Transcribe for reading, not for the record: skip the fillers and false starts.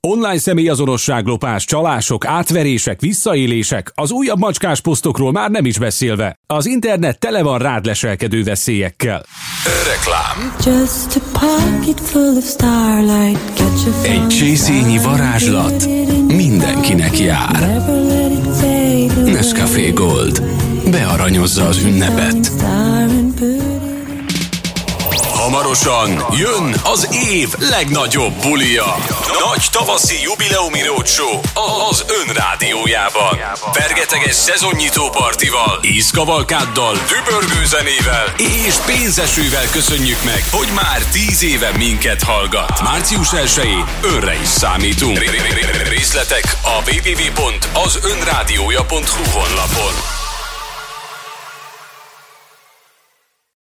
Online személyazonosságlopás, csalások, átverések, visszaélések, az újabb macskás posztokról már nem is beszélve. Az internet tele van rád leselkedő veszélyekkel. Reklám. Egy csészényi varázslat mindenkinek jár. Nescafé Gold bearanyozza az ünnepet. Hamarosan jön az év legnagyobb bulia. Nagy tavaszi jubileumi roadshow az Ön rádiójában. Fergeteges szezonnyitó partival, ízkavalkáddal, dübörgő zenével és pénzesővel köszönjük meg, hogy már 10 éve minket hallgat. Március 1-én önre is számítunk. Részletek a www.azönrádiója.hu honlapon.